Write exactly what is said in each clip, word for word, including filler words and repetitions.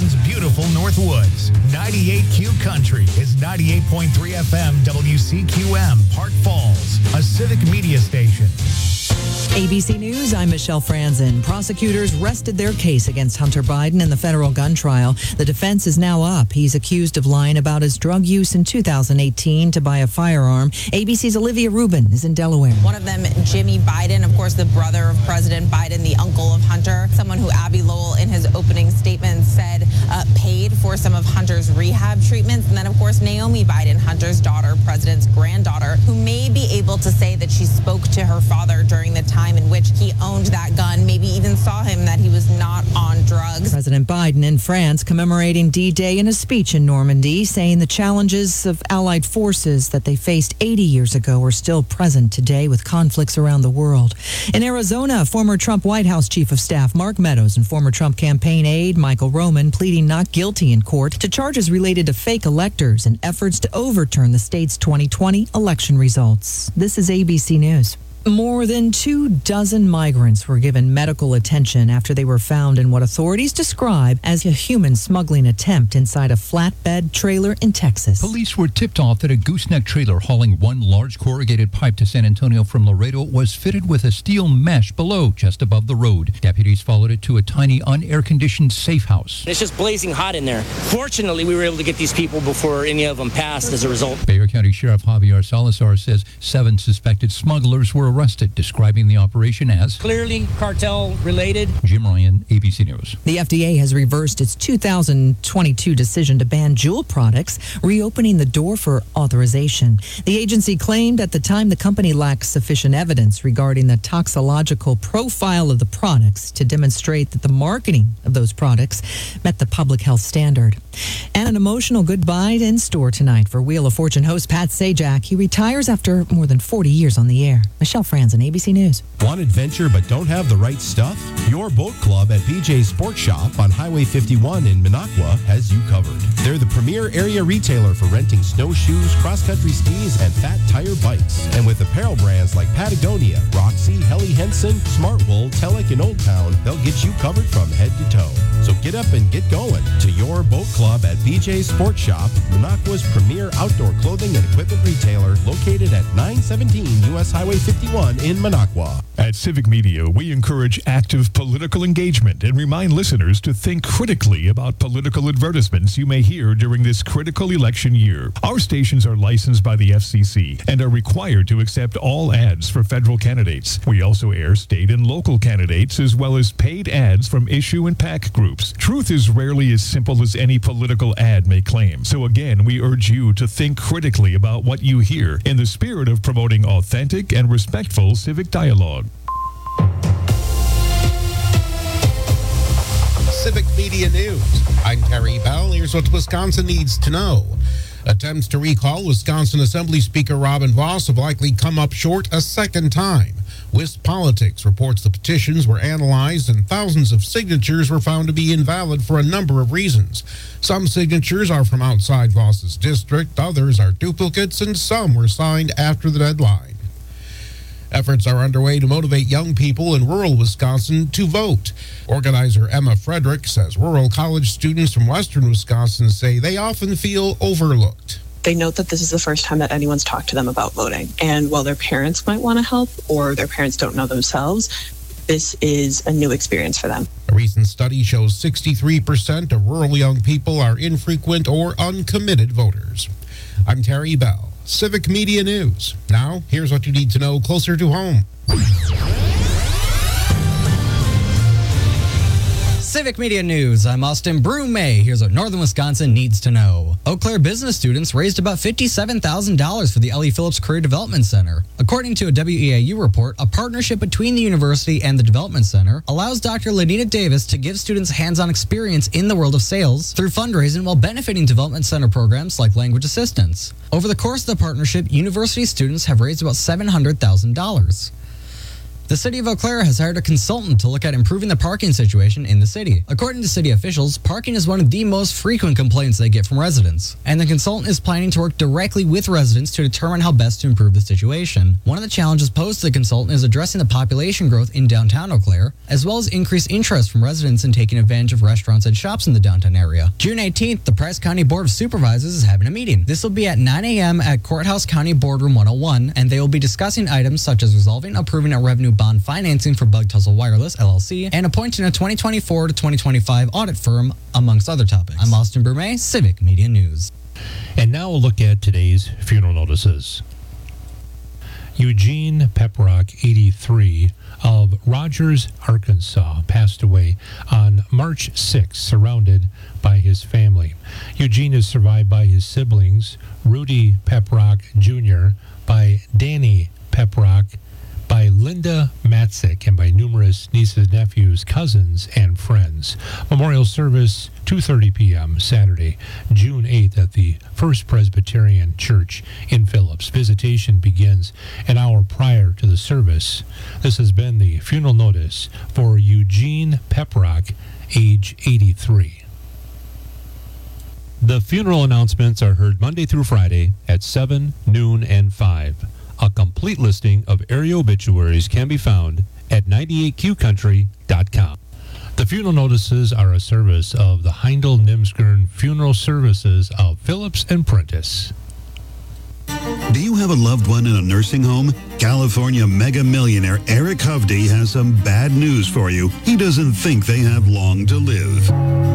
Wisconsin's beautiful Northwoods. ninety-eight Q Country is ninety-eight point three F M W C Q M, Park Falls, a civic media station. A B C News, I'm Michelle Franzen. Prosecutors rested their case against Hunter Biden in the federal gun trial. The defense is now up. He's accused of lying about his drug use in two thousand eighteen to buy a firearm. A B C's Olivia Rubin is in Delaware. One of them, Jimmy Biden, of course, the brother of President Biden, the uncle of Hunter, someone who Abby Lowell in his opening statement said uh, paid for some of Hunter's rehab treatments. And then, of course, Naomi Biden, Hunter's daughter, President's granddaughter, who may be able to say that she spoke to her father during the time in which he owned that gun, maybe even saw him, that he was not on drugs. President Biden in France commemorating D-Day in a speech in Normandy, saying the challenges of Allied forces that they faced eighty years ago are still present today with conflicts around the world. In Arizona, former Trump White House Chief of Staff Mark Meadows and former Trump campaign aide Michael Roman pleading not guilty in court to charges related to fake electors and efforts to overturn the state's twenty twenty election results. This is A B C News. More than two dozen migrants were given medical attention after they were found in what authorities describe as a human smuggling attempt inside a flatbed trailer in Texas. Police were tipped off that a gooseneck trailer hauling one large corrugated pipe to San Antonio from Laredo was fitted with a steel mesh below, just above the road. Deputies followed it to a tiny, un-air-conditioned safe house. It's just blazing hot in there. Fortunately, we were able to get these people before any of them passed as a result. Bexar County Sheriff Javier Salazar says seven suspected smugglers were arrested, describing the operation as clearly cartel related. Jim Ryan, A B C News. The F D A has reversed its two thousand twenty-two decision to ban Juul products, reopening the door for authorization. The agency claimed at the time the company lacked sufficient evidence regarding the toxicological profile of the products to demonstrate that the marketing of those products met the public health standard. And an emotional goodbye in store tonight for Wheel of Fortune host Pat Sajak. He retires after more than forty years on the air. Michelle Franzen, A B C News. Want adventure but don't have the right stuff? Your boat club at B J's Sport Shop on Highway fifty-one in Minocqua has you covered. They're the premier area retailer for renting snowshoes, cross-country skis, and fat tire bikes. And with apparel brands like Patagonia, Roxy, Helly Hansen, Smartwool, Telek, and Old Town, they'll get you covered from head to toe. So get up and get going to your boat club at B J's Sport Shop, Minocqua's premier outdoor clothing and equipment retailer, located at nine seventeen U S Highway fifty-one in Minocqua. At Civic Media, we encourage active political engagement and remind listeners to think critically about political advertisements you may hear during this critical election year. Our stations are licensed by the F C C and are required to accept all ads for federal candidates. We also air state and local candidates as well as paid ads from issue and PAC groups. Truth is rarely as simple as any political ad may claim. So again, we urge you to think critically about what you hear in the spirit of promoting authentic and respectful civic dialogue. Civic Media News. I'm Terry Bell. Here's what Wisconsin needs to know. Attempts to recall Wisconsin Assembly Speaker Robin Vos have likely come up short a second time. Wisp Politics reports the petitions were analyzed and thousands of signatures were found to be invalid for a number of reasons. Some signatures are from outside Vos's district, others are duplicates, and some were signed after the deadline. Efforts are underway to motivate young people in rural Wisconsin to vote. Organizer Emma Frederick says rural college students from western Wisconsin say they often feel overlooked. They note that this is the first time that anyone's talked to them about voting. And while their parents might want to help or their parents don't know themselves, this is a new experience for them. A recent study shows sixty-three percent of rural young people are infrequent or uncommitted voters. I'm Terry Bell, Civic Media News. Now, here's what you need to know closer to home. Civic Media News, I'm Austin Brumay. Here's what Northern Wisconsin needs to know. Eau Claire business students raised about fifty-seven thousand dollars for the Ellie Phillips Career Development Center. According to a W E A U report, a partnership between the university and the Development Center allows Doctor Lenita Davis to give students hands-on experience in the world of sales through fundraising while benefiting Development Center programs like language assistance. Over the course of the partnership, university students have raised about seven hundred thousand dollars. The city of Eau Claire has hired a consultant to look at improving the parking situation in the city. According to city officials, parking is one of the most frequent complaints they get from residents, and the consultant is planning to work directly with residents to determine how best to improve the situation. One of the challenges posed to the consultant is addressing the population growth in downtown Eau Claire, as well as increased interest from residents in taking advantage of restaurants and shops in the downtown area. June eighteenth, the Price County Board of Supervisors is having a meeting. This will be at nine a.m. at Courthouse County Boardroom one oh one, and they will be discussing items such as resolving, approving a revenue bond financing for Bug Tussle Wireless, L L C, and appointing a twenty twenty-four to twenty twenty-five audit firm, amongst other topics. I'm Austin Brume, Civic Media News. And now we'll look at today's funeral notices. Eugene Peprock, eighty-three, of Rogers, Arkansas, passed away on March sixth, surrounded by his family. Eugene is survived by his siblings, Rudy Peprock Junior, by Danny Peprock, by Linda Matzik, and by numerous nieces, nephews, cousins, and friends. Memorial service, two thirty p.m. Saturday, June eighth at the First Presbyterian Church in Phillips. Visitation begins an hour prior to the service. This has been the funeral notice for Eugene Peprock, age eighty-three. The funeral announcements are heard Monday through Friday at seven, noon, and five. A complete listing of area obituaries can be found at ninety-eight Q country dot com. The funeral notices are a service of the Heindel Nimskern Funeral Services of Phillips and Prentice. Do you have a loved one in a nursing home? California mega millionaire Eric Hovde has some bad news for you. He doesn't think they have long to live.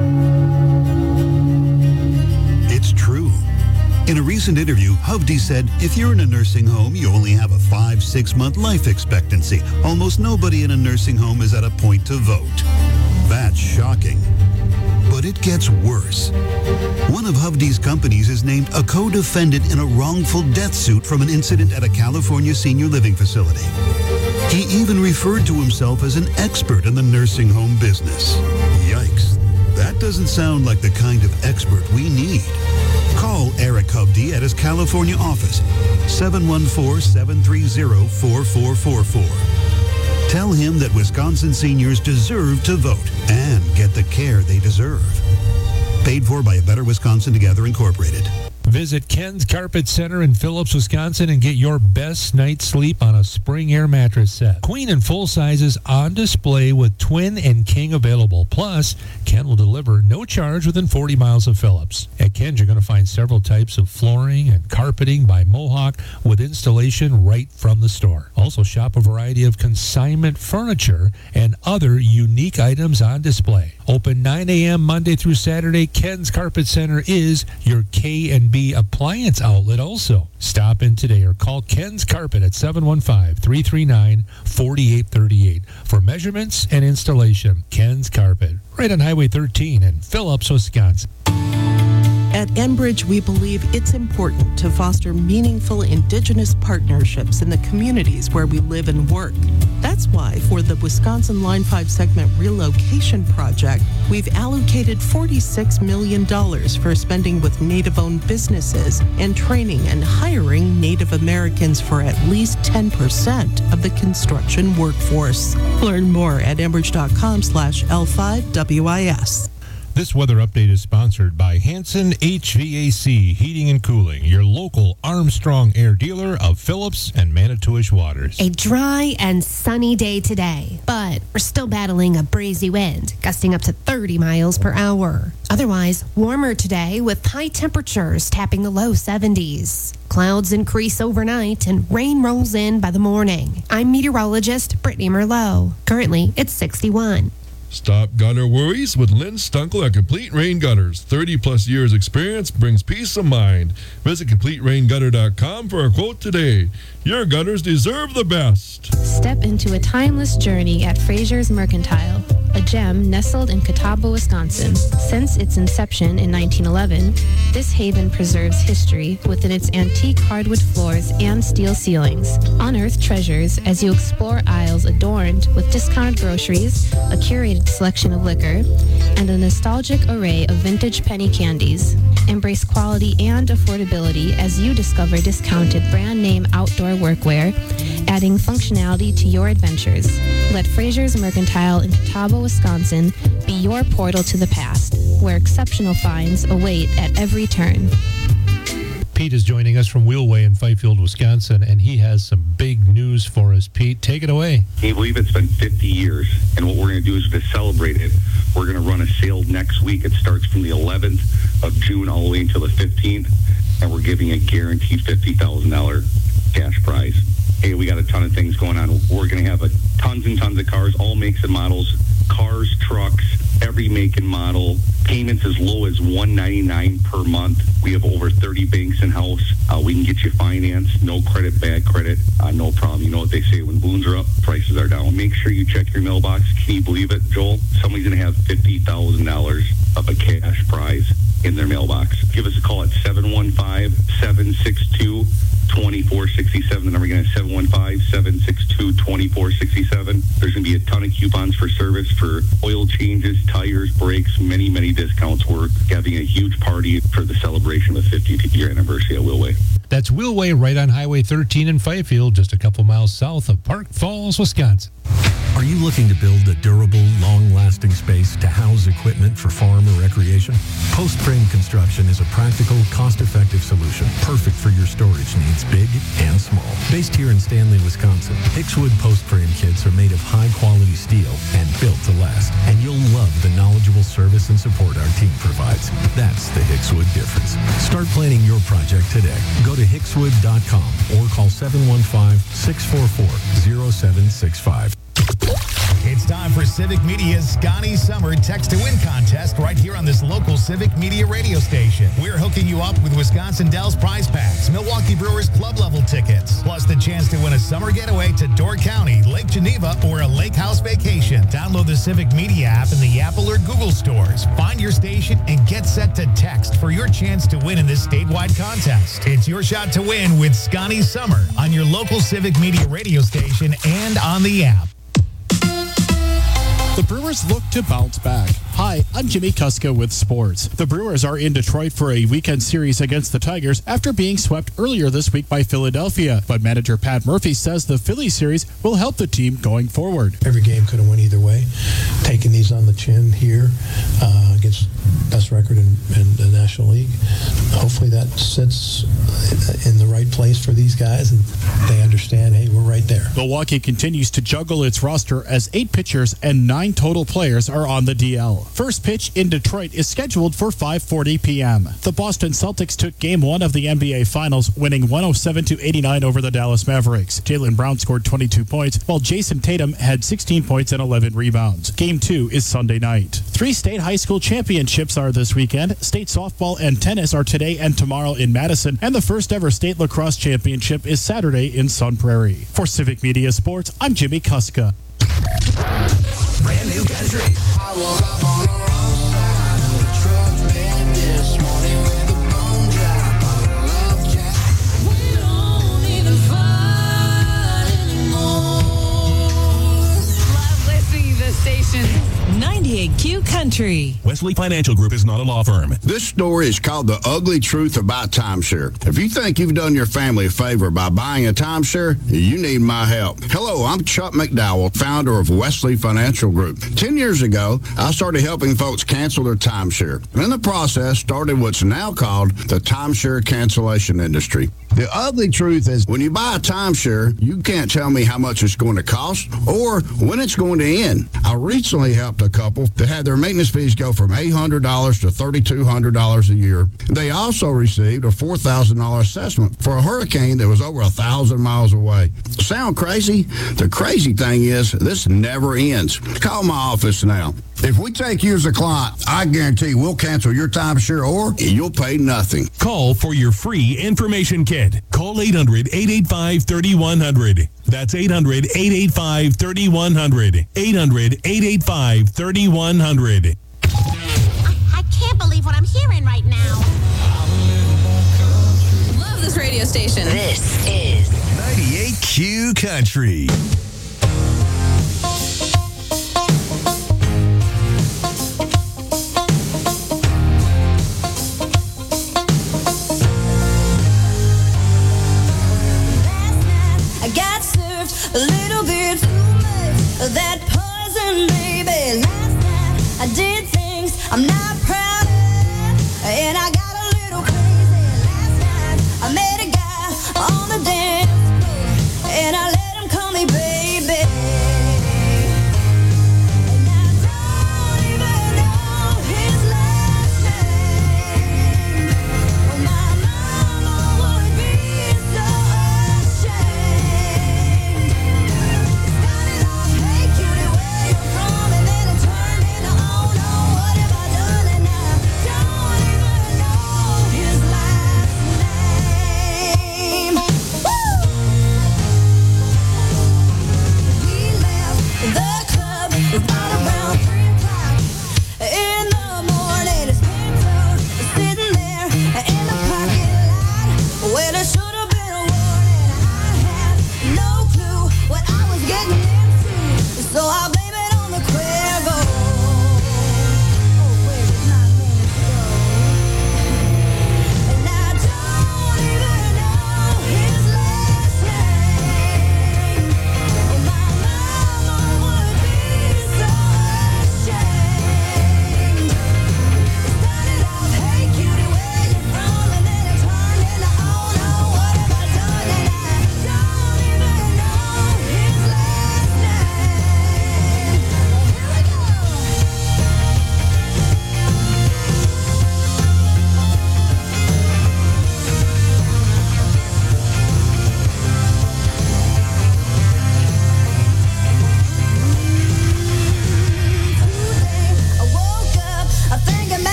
It's true. In a recent interview, Hovde said, if you're in a nursing home, you only have a five, six-month life expectancy. Almost nobody in a nursing home is at a point to vote. That's shocking. But it gets worse. One of Hovde's companies is named a co-defendant in a wrongful death suit from an incident at a California senior living facility. He even referred to himself as an expert in the nursing home business. Yikes. That doesn't sound like the kind of expert we need. Call Eric Hovde at his California office, seven one four, seven three zero, four four four four. Tell him that Wisconsin seniors deserve to vote and get the care they deserve. Paid for by A Better Wisconsin Together Incorporated. Visit Ken's Carpet Center in Phillips, Wisconsin, and get your best night's sleep on a Spring Air mattress set. Queen and full sizes on display with twin and king available. Plus, Ken will deliver no charge within forty miles of Phillips. At Ken's, you're going to find several types of flooring and carpeting by Mohawk with installation right from the store. Also, shop a variety of consignment furniture and other unique items on display. Open nine a.m. Monday through Saturday. Ken's Carpet Center is your K and B appliance outlet also. Stop in today or call Ken's Carpet at seven one five, three three nine, four eight three eight for measurements and installation. Ken's Carpet, right on Highway thirteen in Phillips, Wisconsin. At Enbridge, we believe it's important to foster meaningful Indigenous partnerships in the communities where we live and work. That's why for the Wisconsin Line five segment relocation project, we've allocated forty-six million dollars for spending with Native-owned businesses and training and hiring Native Americans for at least ten percent of the construction workforce. Learn more at enbridge.com slash L5WIS. This weather update is sponsored by Hanson H V A C Heating and Cooling, your local Armstrong Air dealer of Phillips and Manitowish waters. A dry and sunny day today, but we're still battling a breezy wind, gusting up to thirty miles per hour. Otherwise, warmer today with high temperatures tapping the low seventies. Clouds increase overnight and rain rolls in by the morning. I'm meteorologist Brittany Merlot. Currently, it's sixty-one. Stop gutter worries with Lynn Stunkel at Complete Rain Gutters. thirty plus years experience brings peace of mind. Visit complete rain gutter dot com for a quote today. Your gutters deserve the best. Step into a timeless journey at Fraser's Mercantile, a gem nestled in Catawba, Wisconsin. Since its inception in nineteen eleven, this haven preserves history within its antique hardwood floors and steel ceilings. Unearth treasures as you explore aisles adorned with discounted groceries, a curated selection of liquor, and a nostalgic array of vintage penny candies. Embrace quality and affordability as you discover discounted brand name outdoor workwear, adding functionality to your adventures. Let Fraser's Mercantile in Catawba, Wisconsin be your portal to the past, where exceptional finds await at every turn. Pete is joining us from Wheelway in Fifield, Wisconsin, and he has some big news for us. Pete, take it away. Can you believe it's been fifty years? And what we're going to do is to celebrate it, we're going to run a sale next week. It starts from the eleventh of June all the way until the fifteenth, and we're giving a guaranteed fifty thousand dollars cash prize. Hey, we got a ton of things going on. We're going to have a tons and tons of cars, all makes and models, cars, trucks, every make and model. Payments as low as one hundred ninety-nine dollars per month. We have over thirty banks in-house. Uh, we can get you financed, no credit, bad credit, uh, no problem. You know what they say, when balloons are up, prices are down. Make sure you check your mailbox. Can you believe it, Joel? Somebody's going to have fifty thousand dollars of a cash prize in their mailbox. Give us a call at seven one five, seven six two, two four six seven. The number again is seven one five, seven six two, two four six seven. There's going to be a ton of coupons for service, for oil changes, tires, brakes, many, many discounts. We're having a huge party for the celebration of the fiftieth year anniversary at Wheelway. That's Wheelway right on Highway thirteen in Fifield, just a couple miles south of Park Falls, Wisconsin. Are you looking to build a durable, long-lasting space to house equipment for farm or recreation? Post Frame Construction is a practical, cost-effective solution, perfect for your storage needs, big and small. Based here in Stanley, Wisconsin, Hickswood Post Frame kits are made of high-quality steel and built to last, and you'll love the knowledgeable service and support our team provides. That's the Hickswood difference. Start planning your project today. Go to hickswood dot com or call seven one five, six four four, zero seven six five. It's time for Civic Media's Scotty Summer Text to Win contest right here on this local Civic Media radio station. We're hooking you up with Wisconsin Dells prize packs, Milwaukee Brewers club level tickets, plus the chance to win a summer getaway to Door County, Lake Geneva, or a lake house vacation. Download the Civic Media app in the Apple or Google stores. Find your station and get set to text for your chance to win in this statewide contest. It's your shot to win with Scotty Summer on your local Civic Media radio station and on the app. The Brewers look to bounce back. Hi, I'm Jimmy Kuska with sports. The Brewers are in Detroit for a weekend series against the Tigers after being swept earlier this week by Philadelphia. But manager Pat Murphy says the Philly series will help the team going forward. Every game could have went either way. Taking these on the chin here uh, against best record in, in the National League. Hopefully that sits in the right place for these guys and they understand, hey, we're right there. Milwaukee continues to juggle its roster as eight pitchers and nine total players are on the D L. First pitch in Detroit is scheduled for five forty p.m. The Boston Celtics took game one of the N B A Finals, winning one oh seven to eighty-nine over the Dallas Mavericks. Jaylen Brown scored twenty-two points, while Jason Tatum had sixteen points and eleven rebounds. Game two is Sunday night. Three state high school championships are this weekend. State softball and tennis are today and tomorrow in Madison, and the first ever state lacrosse championship is Saturday in Sun Prairie. For Civic Media Sports, I'm Jimmy Kuska. Brand new country. I woke up on the wrong side of the truck bed this morning with a bone drop on a love jack. We don't even fight anymore. Love listening to the station. ninety-eight Q Country. Wesley Financial Group is not a law firm. This story is called The Ugly Truth About Timeshare. If you think you've done your family a favor by buying a timeshare, you need my help. Hello, I'm Chuck McDowell, founder of Wesley Financial Group. Ten years ago, I started helping folks cancel their timeshare. And in the process, started what's now called the timeshare cancellation industry. The ugly truth is when you buy a timeshare, you can't tell me how much it's going to cost or when it's going to end. I recently helped a couple that had their maintenance fees go from eight hundred dollars to three thousand two hundred dollars a year. They also received a four thousand dollars assessment for a hurricane that was over one thousand miles away. Sound crazy? The crazy thing is this never ends. Call my office now. If we take you as a client, I guarantee we'll cancel your timeshare or you'll pay nothing. Call for your free information kit. Call eight hundred, eight eight five, three one zero zero. That's eight hundred, eight eight five, three one zero zero. eight hundred, eight eight five, three one zero zero. I, I can't believe what I'm hearing right now. Love this radio station. This is ninety-eight Q Country.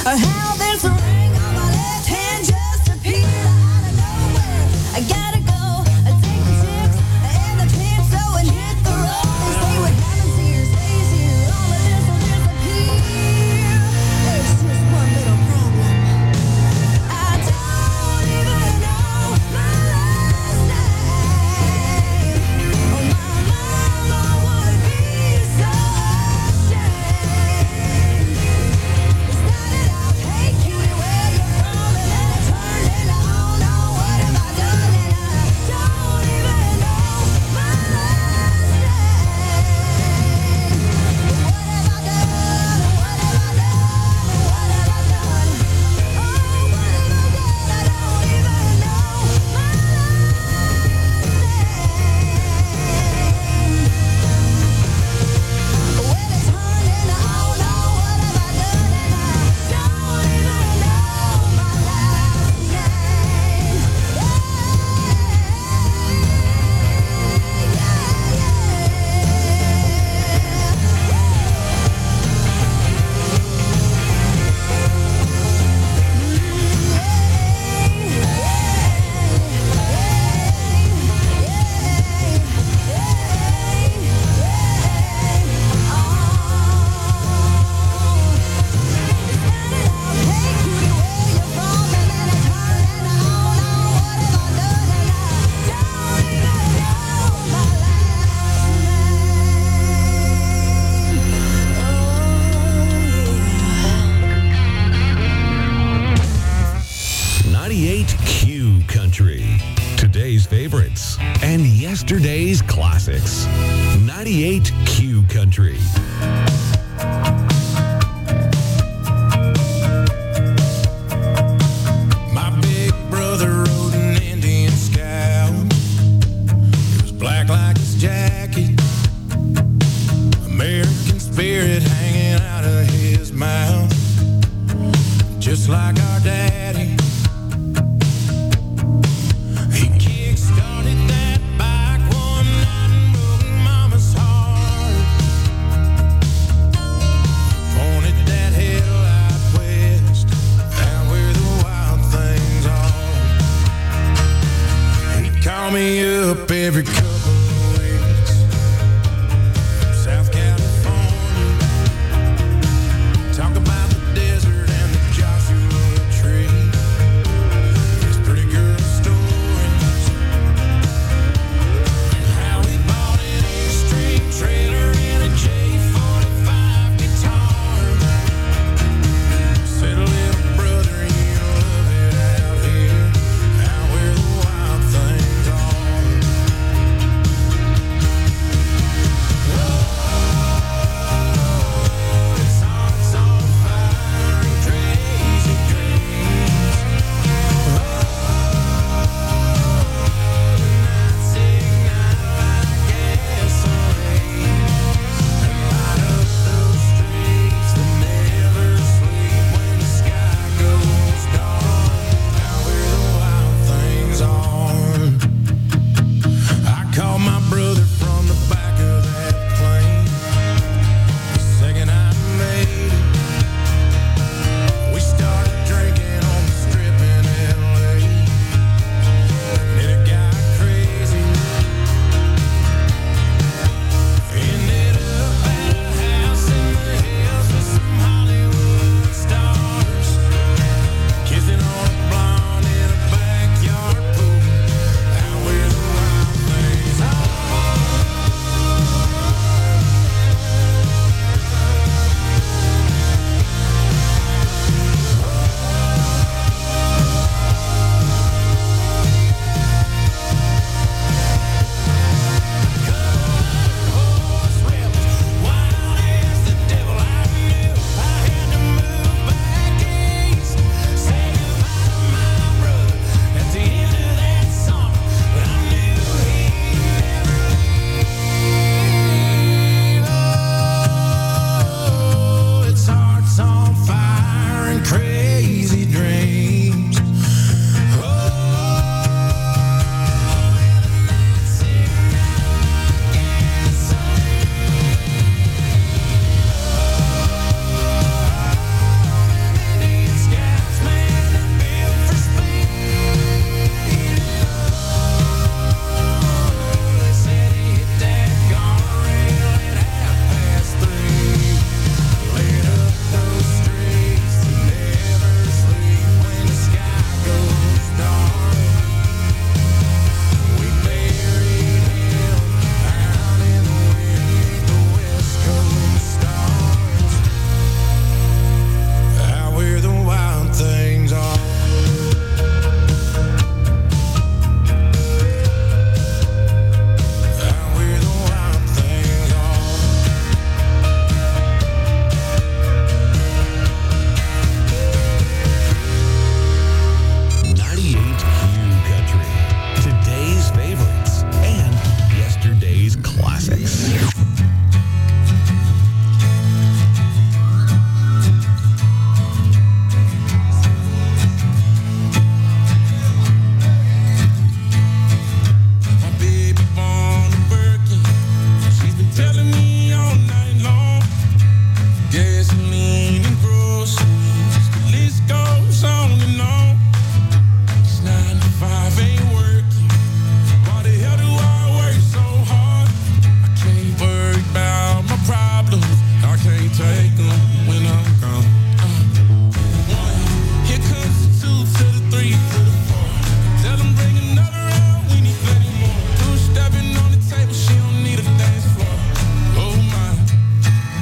Or how this ring on my left hand just appeared out of nowhere. I gotta go, I take the chips and the pips, so and hit the road. They say what happens here stays here, all of this will disappear. There's just one little problem. I don't even know my last name. Oh, my mama would be so ashamed. It started out, hey cutie, where you from? And then it turned into, oh no, what have I done? And I don't even know my last name. What have I done? What have I done? What have I done? Oh, what have I done? I don't even know my last name. When it turned into, oh no, what have I done? And I don't even know my last name. ninety-eight Q Country. Today's favorites and yesterday's classics. ninety-eight Q Country. My big brother rode an Indian scout. It was black like his jacket, American spirit hanging out of his mouth, just like our daddy. He kick-started that bike one night and broke mama's heart. Pointed that headlight west, out where the wild things are. He'd call me up every couple of weeks from South California, talk about the desert and the Joshua tree.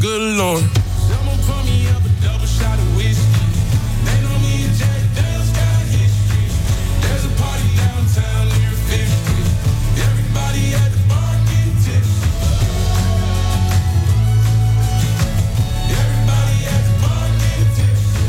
Good Lord. Someone pour me up a double shot of whiskey. They know me and Jack Dale's got history. There's a party downtown near Fifth Street. Everybody at the bar getting tipsy. Everybody at the bar getting tipsy.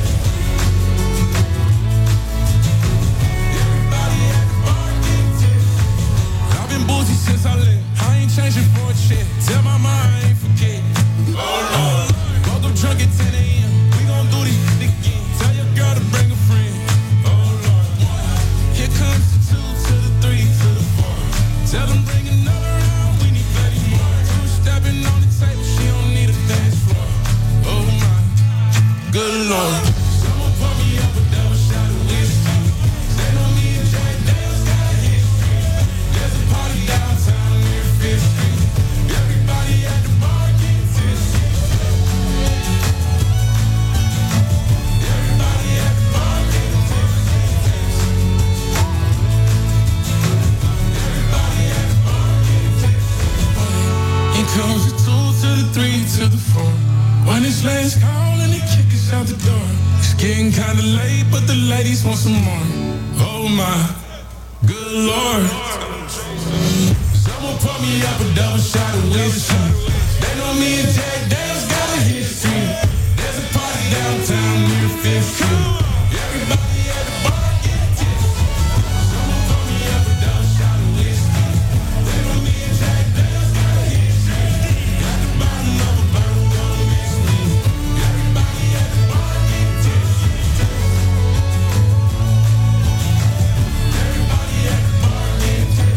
Everybody at the bar getting tipsy. I've been boozy since I left. I ain't changing for a check. Tell my mind I ain't forget. Oh Lord. Woke up drunk at ten a.m. We gon' do this shit again. Tell your girl to bring a friend. Oh Lord. Here comes the two to the three to the four. Tell them bring another round. We need thirty more. Two stepping on the table. She don't need a dance floor. Oh my. Good Lord. Someone pour me up a double shot of whiskey. They know me and Jack Dale's got history. There's a party downtown near Fifth Street. Everybody at the bar getting tipsy. Everybody at the bar getting tipsy. Everybody at the bar getting tipsy. In comes the two to the three to the four. When it's last call and they kick us out the door. It's getting kinda late, but the ladies want some more. Oh my, good Lord. Someone pour me up a double shot of whiskey. They know me and Jack Dale's got a history. There's a party downtown near Fifth Street. Everybody at the bar getting tipsy. Someone pour me up a double shot of whiskey. They know me and Jack Dale's got a history. Got the bottom of a bottle, don't mix me. Everybody at the bar getting tipsy. Everybody at the bar getting tipsy.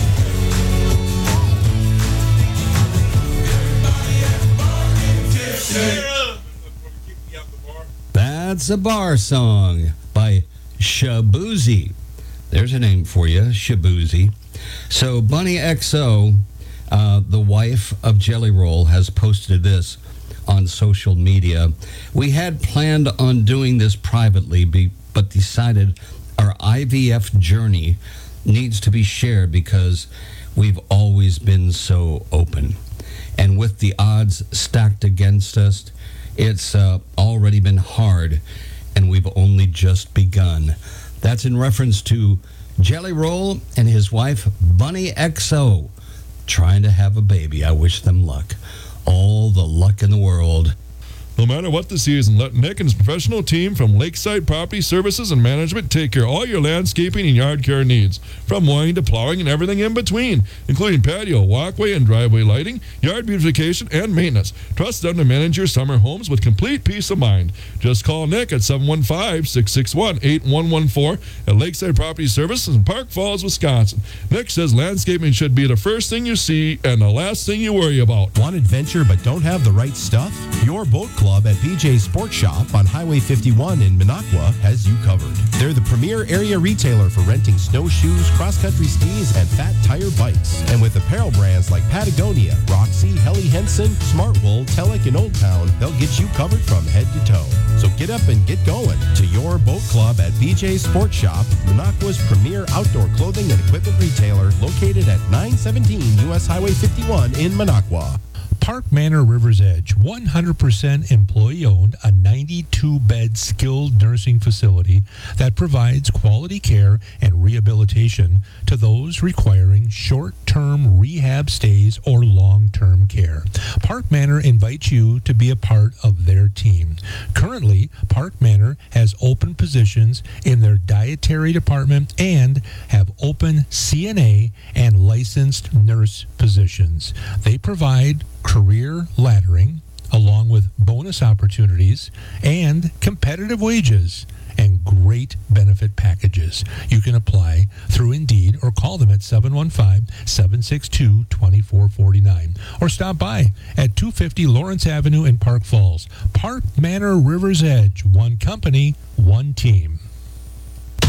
That's a bar song by Shaboozey. There's a name for you, Shaboozey. So Bunny X O, uh, the wife of Jelly Roll, has posted this on social media. We had planned on doing this privately, be, but decided our I V F journey needs to be shared because we've always been so open. And with the odds stacked against us, it's uh, already been hard, and we've only just begun. That's in reference to Jelly Roll and his wife, Bunny X O, trying to have a baby. I wish them luck. All the luck in the world. No matter what the season, let Nick and his professional team from Lakeside Property Services and Management take care of all your landscaping and yard care needs, from mowing to plowing and everything in between, including patio, walkway, and driveway lighting, yard beautification, and maintenance. Trust them to manage your summer homes with complete peace of mind. Just call Nick at seven one five, six six one, eight one one four at Lakeside Property Services in Park Falls, Wisconsin. Nick says landscaping should be the first thing you see and the last thing you worry about. Want adventure but don't have the right stuff? Your boat club at B J Sports Shop on Highway fifty-one in Minocqua has you covered. They're the premier area retailer for renting snowshoes, cross-country skis, and fat tire bikes. And with apparel brands like Patagonia, Roxy, Helly Hansen, Smartwool, Telek, and Old Town, they'll get you covered from head to toe. So get up and get going to your boat club at B J Sports Shop, Minocqua's premier outdoor clothing and equipment retailer, located at nine seventeen U S Highway fifty-one in Minocqua. Park Manor River's Edge, one hundred percent employee-owned, a ninety-two bed skilled nursing facility that provides quality care and rehabilitation to those requiring short-term rehab stays or long-term care. Park Manor invites you to be a part of their team. Currently, Park Manor has open positions in their dietary department and have open C N A and licensed nurse positions. They provide career laddering, along with bonus opportunities and competitive wages and great benefit packages. You can apply through Indeed or call them at seven one five, seven six two, two four four nine or stop by at two fifty Lawrence Avenue in Park Falls. Park Manor River's Edge, one company, one team.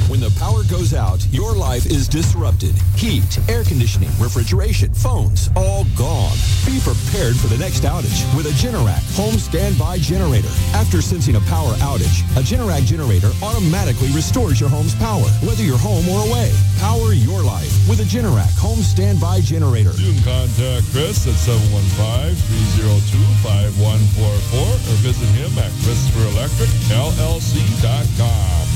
When the power goes out, your life is disrupted. Heat, air conditioning, refrigeration, phones, all gone. Be prepared for the next outage with a Generac home standby generator. After sensing a power outage, a Generac generator automatically restores your home's power, whether you're home or away. Power your life with a Generac home standby generator. You can contact Chris at seven one five, three oh two, five one four four or visit him at Christopher Electric L L C dot com.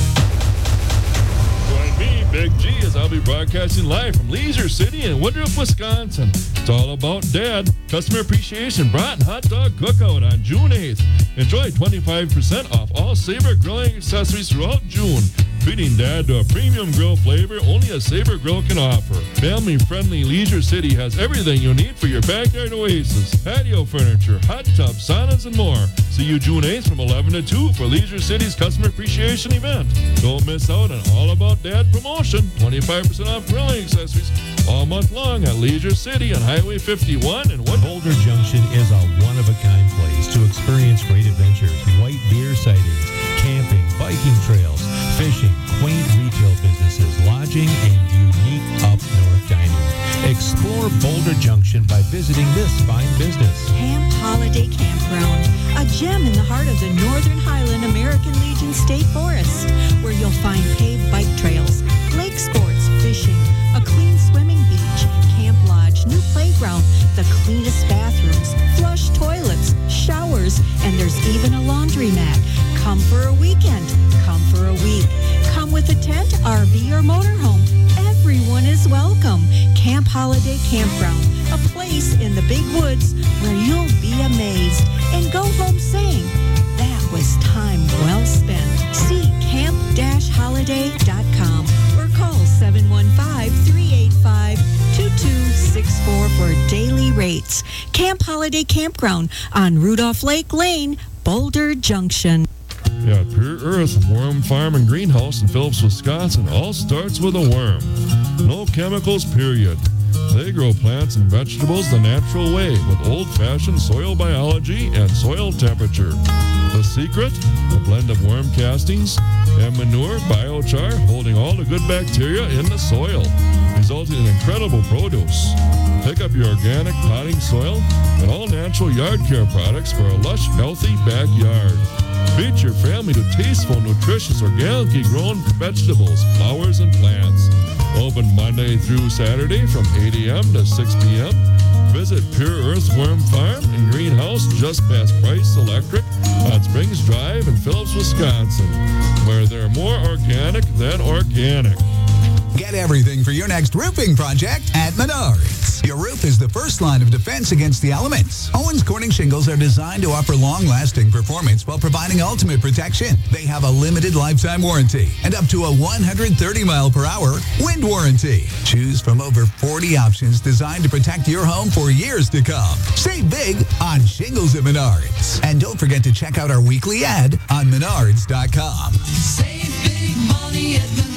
Join me, Big G, as I'll be broadcasting live from Leisure City in Woodruff, Wisconsin. It's all about Dad. Customer Appreciation Brat and Hot Dog Cookout on June eighth. Enjoy twenty-five percent off all Sabre grilling accessories throughout June. Treating Dad to a premium grill flavor only a Sabre Grill can offer. Family-friendly Leisure City has everything you need for your backyard oasis. Patio furniture, hot tubs, saunas, and more. See you June eighth from eleven to two for Leisure City's Customer Appreciation event. Don't miss out on All About Dad promotion. twenty-five percent off grilling accessories all month long at Leisure City on Highway fifty-one and Wood. Boulder Junction is a one-of-a-kind place to experience great adventures, white deer sightings, camping, biking trails, fishing, quaint retail businesses, lodging, and unique up-north dining. Explore Boulder Junction by visiting this fine business. Camp Holiday Campground, a gem in the heart of the Northern Highland American Legion State Forest, where you'll find paved bike trails, lake sports, fishing, a clean swimming beach, camp lodge, new playground, the cleanest bathrooms, flush toilets, showers, and there's even a laundromat. Come for a weekend. Come for a week. Come with a tent, R V, or motorhome. Everyone is welcome. Camp Holiday Campground, a place in the big woods where you'll be amazed and go home saying, that was time well spent. See camp dash holiday dot com or call seven one five, three eight five, two two six four for daily rates. Camp Holiday Campground on Rudolph Lake Lane, Boulder Junction. Yeah, Pure Earth Worm Farm and Greenhouse in Phillips, Wisconsin all starts with a worm. No chemicals, period. They grow plants and vegetables the natural way with old-fashioned soil biology and soil temperature. The secret? A blend of worm castings and manure biochar holding all the good bacteria in the soil, resulting in incredible produce. Pick up your organic potting soil and all natural yard care products for a lush, healthy backyard. Treat your family to tasteful, nutritious, organically grown vegetables, flowers, and plants. Open Monday through Saturday from eight a.m. to six p.m. Visit Pure Earth Worm Farm and Greenhouse just past Price Electric on Springs Drive in Phillips, Wisconsin, where they're more organic than organic. Get everything for your next roofing project at Menards. Your roof is the first line of defense against the elements. Owens Corning shingles are designed to offer long-lasting performance while providing ultimate protection. They have a limited lifetime warranty and up to a one hundred thirty mile per hour wind warranty. Choose from over forty options designed to protect your home for years to come. Save big on shingles at Menards. And don't forget to check out our weekly ad on menards dot com. Save big money at Menards.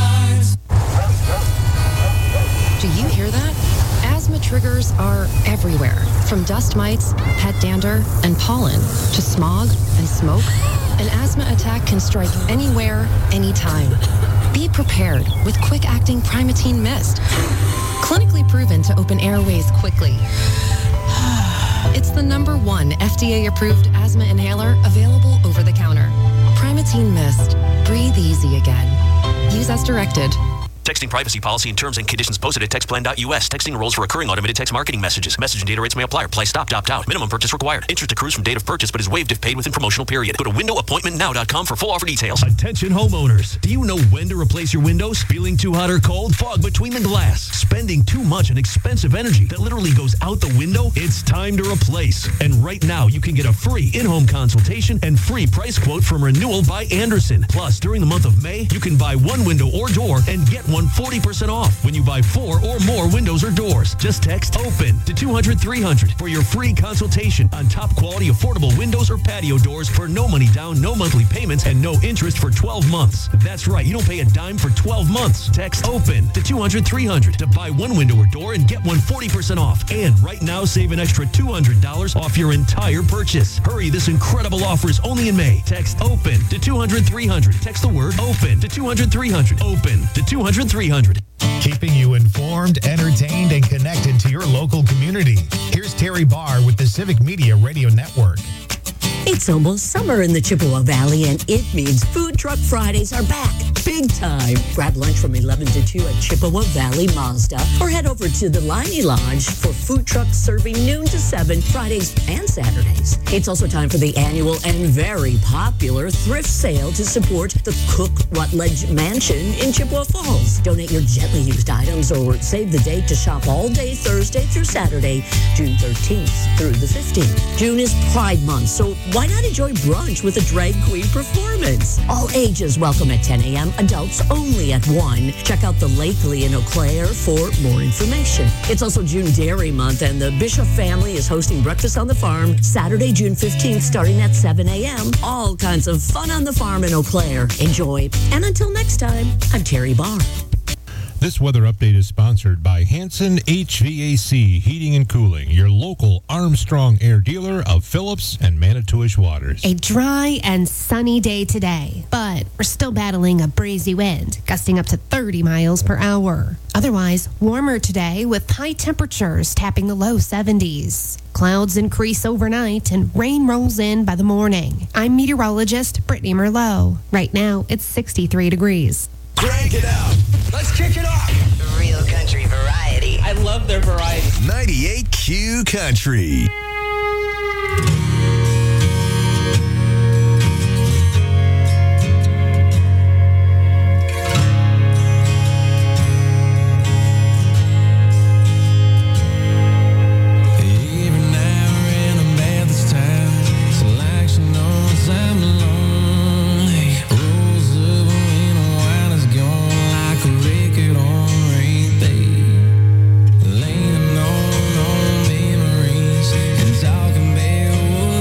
Do you hear that? Asthma triggers are everywhere, from dust mites, pet dander, and pollen, to smog and smoke. An asthma attack can strike anywhere, anytime. Be prepared with quick-acting Primatene Mist. Clinically proven to open airways quickly. It's the number one F D A-approved asthma inhaler available over the counter. Primatene Mist. Breathe easy again. Use as directed. Texting privacy policy and terms and conditions posted at text plan dot U S. Texting enrolls for recurring automated text marketing messages. Message and data rates may apply. Reply stop, opt out. Minimum purchase required. Interest accrues from date of purchase but is waived if paid within promotional period. Go to window appointment now dot com for full offer details. Attention homeowners. Do you know when to replace your windows? Feeling too hot or cold? Fog between the glass? Spending too much on expensive energy that literally goes out the window? It's time to replace. And right now you can get a free in-home consultation and free price quote from Renewal by Andersen. Plus, during the month of May, you can buy one window or door and get one one forty percent off when you buy four or more windows or doors. Just text OPEN to two hundred three hundred for your free consultation on top quality affordable windows or patio doors for no money down, no monthly payments, and no interest for twelve months. That's right, you don't pay a dime for twelve months. Text OPEN to two hundred three hundred to buy one window or door and get one forty percent off. And right now, save an extra two hundred dollars off your entire purchase. Hurry, this incredible offer is only in May. Text OPEN to two hundred three hundred. Text the word OPEN to two hundred three hundred. OPEN to two hundred three hundred. Keeping you informed, entertained, and connected to your local community. Here's Terry Barr with the Civic Media Radio Network. It's almost summer in the Chippewa Valley, and it means Food Truck Fridays are back. Big time. Grab lunch from eleven to two at Chippewa Valley Mazda, or head over to the Liney Lodge for food trucks serving noon to seven Fridays and Saturdays. It's also time for the annual and very popular thrift sale to support the Cook Rutledge Mansion in Chippewa Falls. Donate your gently used items or save the date to shop all day Thursday through Saturday, June thirteenth through the fifteenth. June is Pride Month, so why not enjoy brunch with a drag queen performance? All ages welcome at ten a.m., adults only at one. Check out the Lakely in Eau Claire for more information. It's also June Dairy Month, and the Bishop family is hosting Breakfast on the Farm Saturday, June fifteenth, starting at seven a.m. All kinds of fun on the farm in Eau Claire. Enjoy. And until next time, I'm Terry Barr. This weather update is sponsored by Hanson H V A C Heating and Cooling, your local Armstrong Air dealer of Phillips and Manitowish waters. A dry and sunny day today, but we're still battling a breezy wind, gusting up to thirty miles per hour. Otherwise, warmer today with high temperatures tapping the low seventies. Clouds increase overnight and rain rolls in by the morning. I'm meteorologist Brittany Merlot. Right now, it's sixty-three degrees. Crank it up. Let's kick it off. Real country variety. I love their variety. ninety-eight Q Country. Leaning on, on memories and talking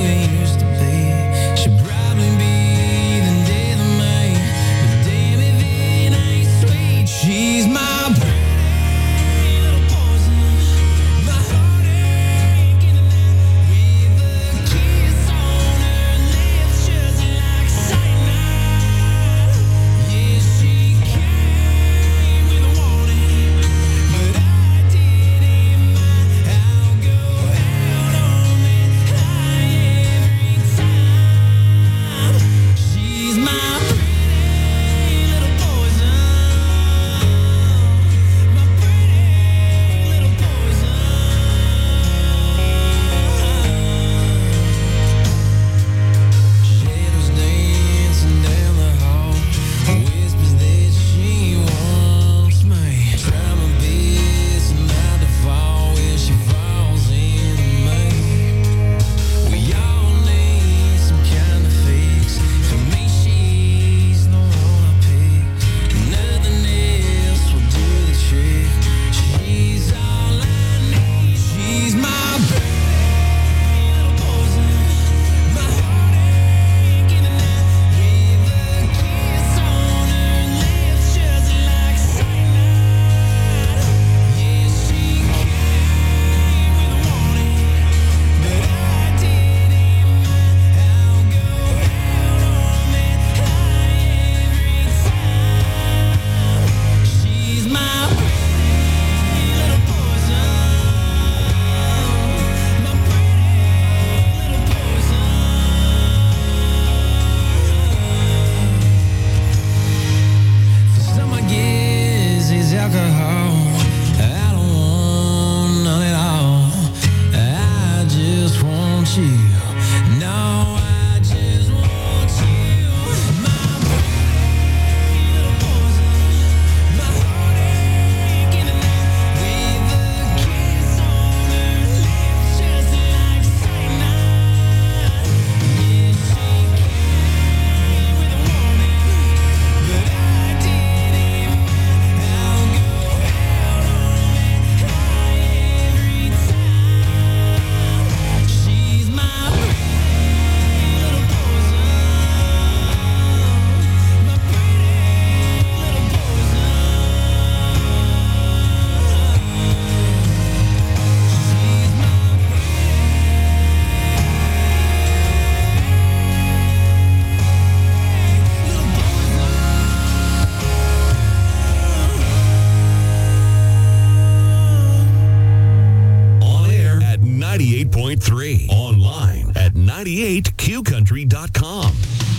ninety-eight Q country dot com.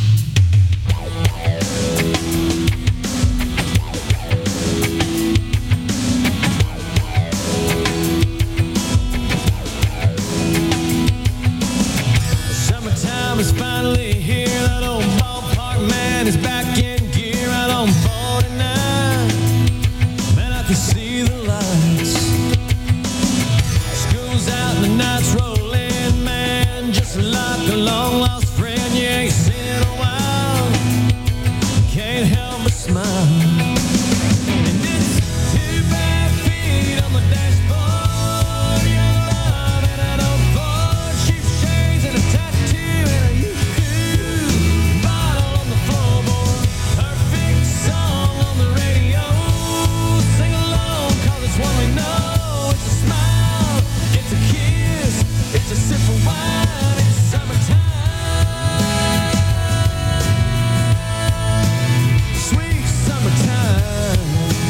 Summertime is finally here. That old ballpark man is back in gear out on forty-nine. Man, I can see the lights. School's out and the nights roll in, man, just like a long lost friend you ain't seen in a while. Can't help but smile. And it's two bare feet on the dashboard. Your love and an old Ford, cheap shades and a tattoo and a yoo-hoo bottle on the floorboard. Perfect song on the radio. Sing along, 'cause it's one we know. It's a smile, it's a kiss, it's a sip of wine. It's summertime. Sweet summertime.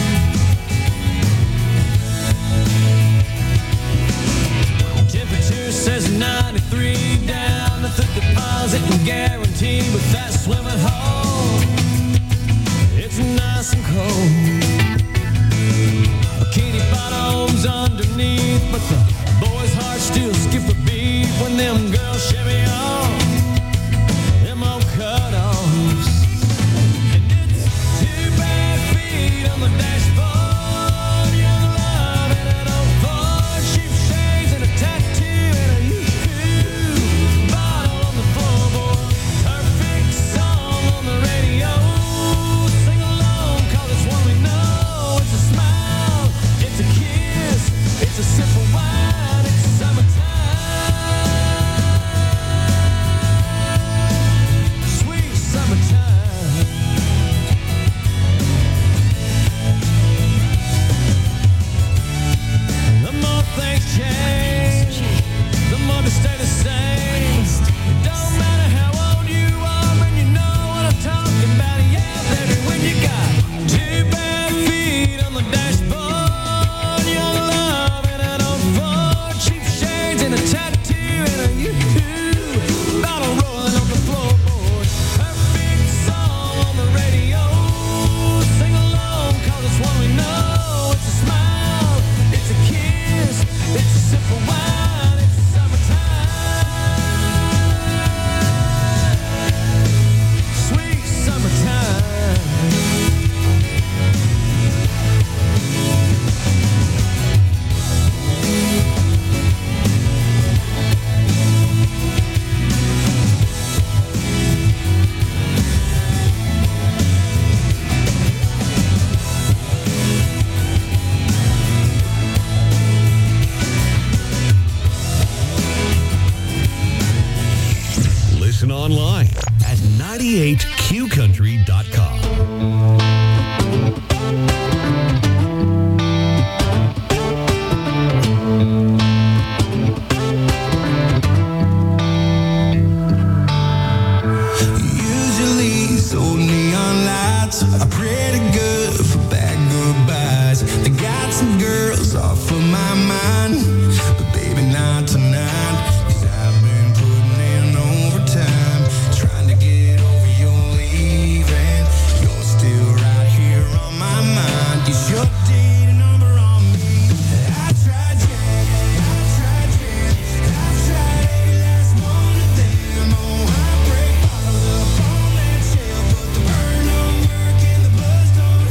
Temperature says ninety-three down at the deposit and guarantee, but that swimming hole, it's nice and cold. Bikini bottoms underneath, but the boys' hearts still skip a beat when them girls shimmy off them old cutoffs. And it's two bare feet on the dashboard. Your love and an old Ford, cheap shades and a tattoo and a yoo-hoo bottle on the floorboard. Perfect song on the radio. Sing along, 'cause it's one we know. It's a smile, it's a kiss, it's a sip of wine. It's summertime. Sweet summertime. The more things change, the more they stay the same. It don't matter how old you are, man, you know what I'm talking about. Yeah, baby, when you got two bare feet on the dashboard, your love and an old Ford, cheap shades and a tattoo and a yoo-hoo bottle rolling on the floorboard. Perfect song on the radio. Sing along, 'cause it's one we know. It's a smile, it's a kiss, it's a sip of wine. It's summertime. Sweet summertime. Listen online at ninety-eight Q country dot com. Usually it's old neon lights are pretty good for bad goodbyes. They got some girls off of my mind, but baby not tonight. 'Cause I've been putting in overtime, trying to get over your leaving. You're still right here on my mind. You sure did a number on me. I tried, yeah, I tried, yeah, I tried every last one of them. Oh, heartbreak bottled up on that shelf, but the burn don't work and the buzz don't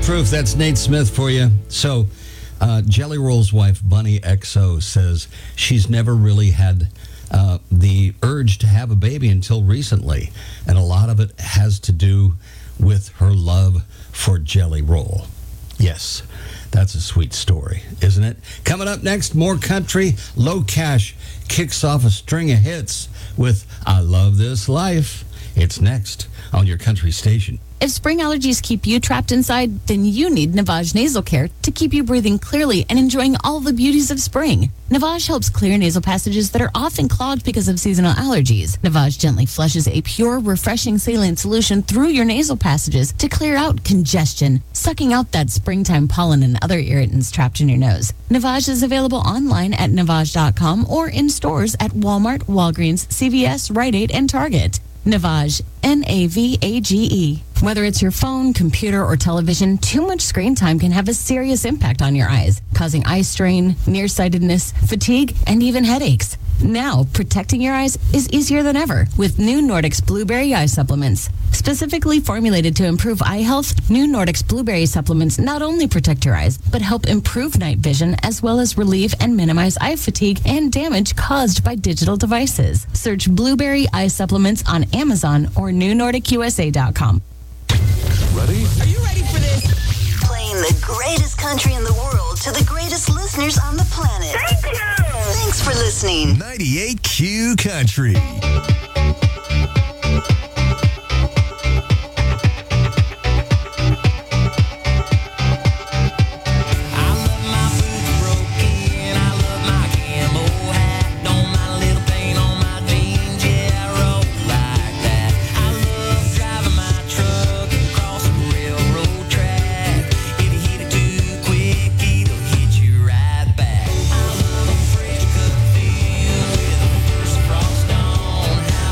Proof. That's Nate Smith for you. So, uh, Jelly Roll's wife, Bunny X O, says she's never really had uh, the urge to have a baby until recently. And a lot of it has to do with her love for Jelly Roll. Yes, that's a sweet story, isn't it? Coming up next, more country. Low Cash kicks off a string of hits with I Love This Life. It's next on your country station. If spring allergies keep you trapped inside, then you need Navage Nasal Care to keep you breathing clearly and enjoying all the beauties of spring. Navage helps clear nasal passages that are often clogged because of seasonal allergies. Navage gently flushes a pure, refreshing saline solution through your nasal passages to clear out congestion, sucking out that springtime pollen and other irritants trapped in your nose. Navage is available online at navage dot com or in stores at Walmart, Walgreens, C V S, Rite Aid, and Target. Navage, N A V A G E. Whether it's your phone, computer, or television, too much screen time can have a serious impact on your eyes, causing eye strain, nearsightedness, fatigue, and even headaches. Now, protecting your eyes is easier than ever with new Nordics Blueberry Eye Supplements. Specifically formulated to improve eye health, new Nordics Blueberry Supplements not only protect your eyes, but help improve night vision as well as relieve and minimize eye fatigue and damage caused by digital devices. Search Blueberry Eye Supplements on Amazon or new nordic u s a dot com. Ready? Are you ready for this? Playing the greatest country in the world to the greatest listeners on the planet. Thank you! Thanks for listening. ninety-eight Q Country. Frost on.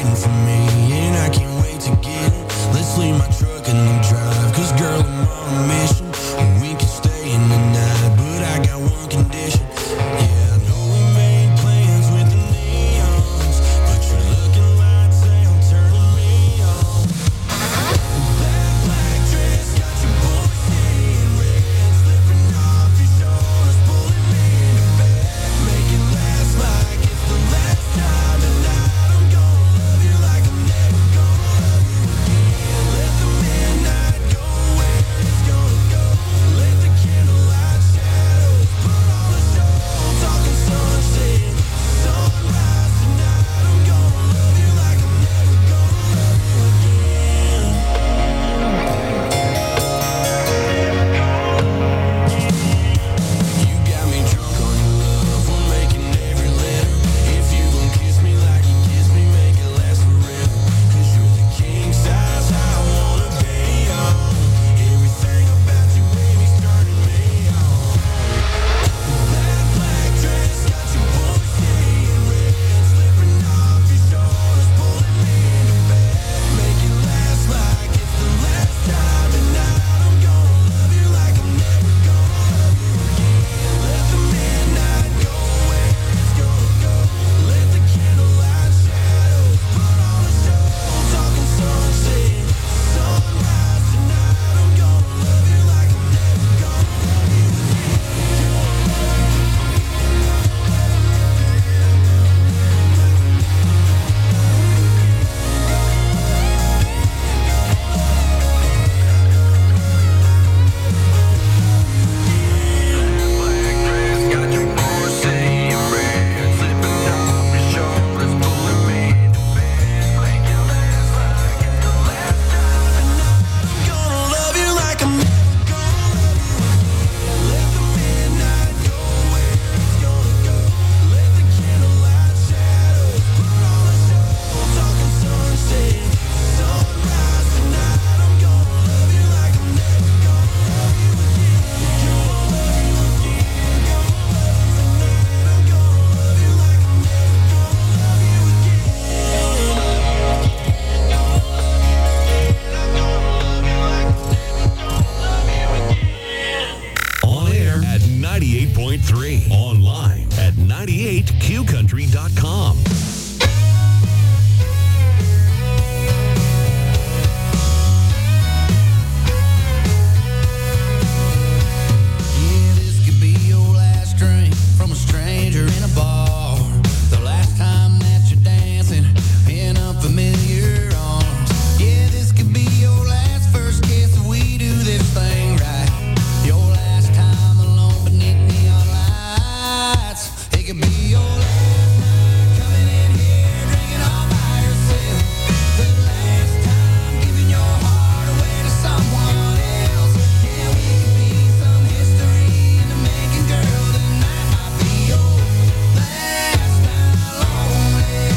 waiting for me, and I can't wait to get it. Let's leave my truck in the drive, cause girl, I'm on a mission. We can stay in the night, but I got one condition. Yeah, I know we made plans with the neons, but your looking lights ain't turning me on. That black dress got your boy seeing red, slipping off your shoulders, pulling me in the back. Make it last like it's the last time tonight. I'm gonna love you like I'm never gonna love you again. Let the midnight go where it's gonna go. Let the candlelight shadows put on the show. Talking sunset, sunrise tonight. I'm gonna love you like I'm never gonna love you again. You got me drunk on your love, we're making every letter. If you gon' kiss me like you kiss me, make it last forever. Cause you're the king size I wanna be on. Everything about you, baby's turning me on. That black dress got your boy seeing red, slipping off your shoulders, pulling me in the back. Make it last like it's the last time tonight. I'm gonna love you like I'm never gonna love you again. Let the midnight go where it's gonna go. Let the candlelight shadows put on the show. Talking sunset, sunrise tonight. I'm gonna love you like I'm never gonna love you got your boy saying red, slipping off your shoulders, pulling me in the bed. Make it last like it's the last time tonight. I'm gonna love you like I'm never gonna love you again. Let the midnight go where it's gonna go. Let the candlelight shadows put on the show. Talking sunset, sunrise tonight. I'm gonna love you like I'm never gonna love you again. Gonna love you again. Gonna love you tonight. I'm gonna love you like I'm never gonna love you again. On air at ninety-eight point three. Online at ninety-eight q country dot com. Yeah, this could be your last drink from a stranger in a bar. The last time that you're dancing in unfamiliar arms. Yeah, this could be your last first kiss if we do this thing right. Your last time alone beneath neon lights. It could be your last night coming in here drinking all by yourself. The last time giving your heart away to someone else. Yeah, we could be some history in the making, girl. Tonight might be your last night lonely.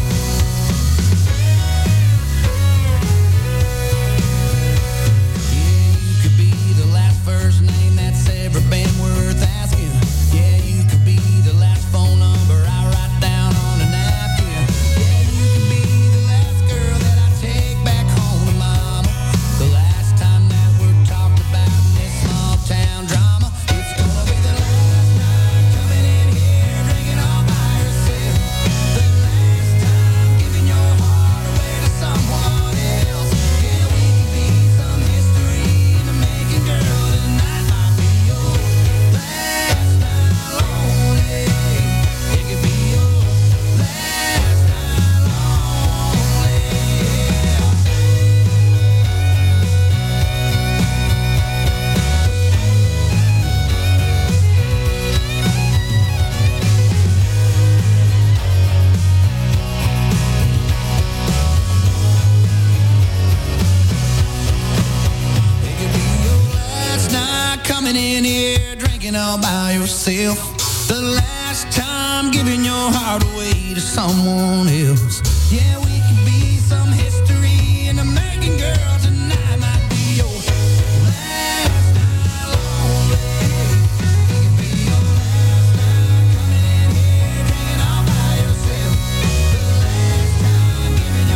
Yeah, you could be the last first name that's ever been worth asking. Yeah, you could be the last phone number I write down on a napkin. Yeah, you could be the last girl that I take back home to mama. The last time that we're talked about in this small town drama. It's gonna be the last night coming in here drinking all by yourself. The last time giving your heart away to someone else. Yeah, we could be some history in the making, girl. Tonight might be your last night lonely. It could be your last night lonely. It could be your last night coming in here drinking all by yourself. The last time giving your heart away to someone else. Yeah, we could be some history in the making, girl. Tonight might be your last night lonely. It could be your last night coming in here drinking all by yourself. The last time giving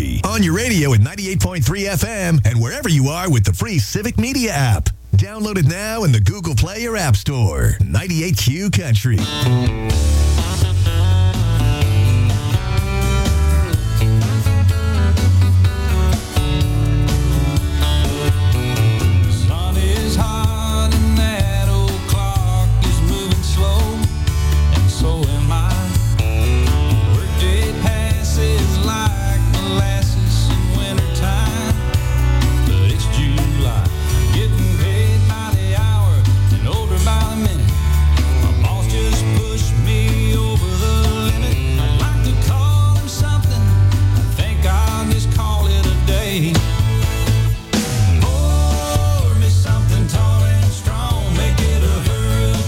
Country on your radio at ninety-eight point three F M and wherever you are with the free Civic Media app. Download it now in the Google Play or App Store. ninety-eight Q Country. Hey.